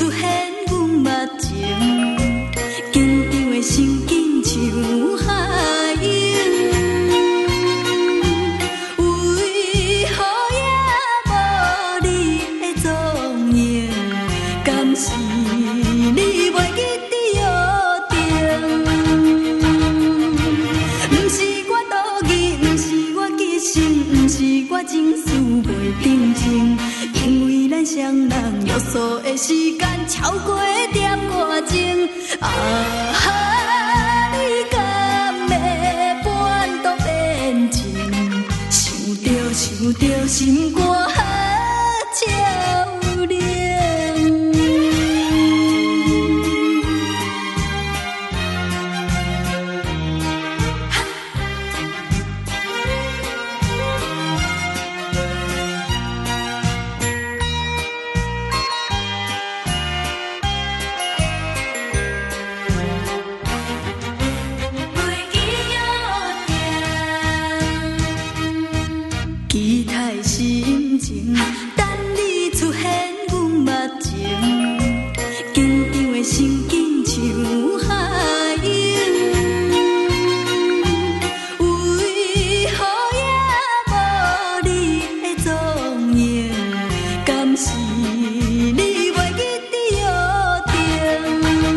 出现阮目前，紧张的心紧像海涌。为何也无你的踪影？敢是你袂记伫约定？不是我多疑，不是我记性，不是我情绪袂定情，因为咱双人约束的时间超过点外钟。啊哈，你敢会半途变情？想着心肝照亮。期待心情，等你出现阮目前，紧张的心紧像海涌。为何也无你的踪影？敢是你袂记伫约定？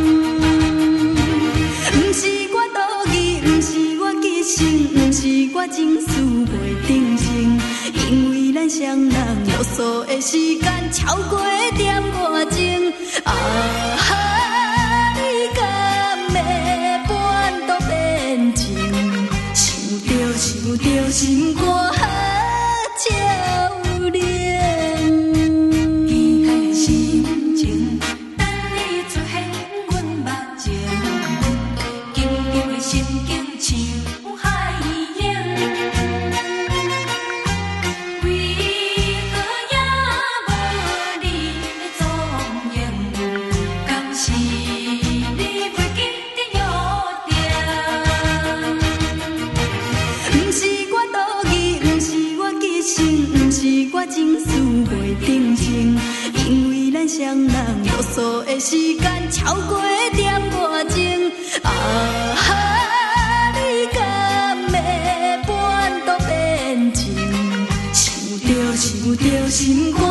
不是我多疑，不是我记性，不是我情绪袂定情，因为咱双人约束的时间超过点外钟。啊哈，你敢会半途变情？想着心肝照亮。期待心情，等你出现阮目前，紧张的心境像海涌。为何也无你的踪影？敢是你袂记得约定？不是我多疑，不是我记性，不是我情绪袂定情，因为咱双人约束的时间超过点外钟。啊哈，你敢会半途变情？想着心肝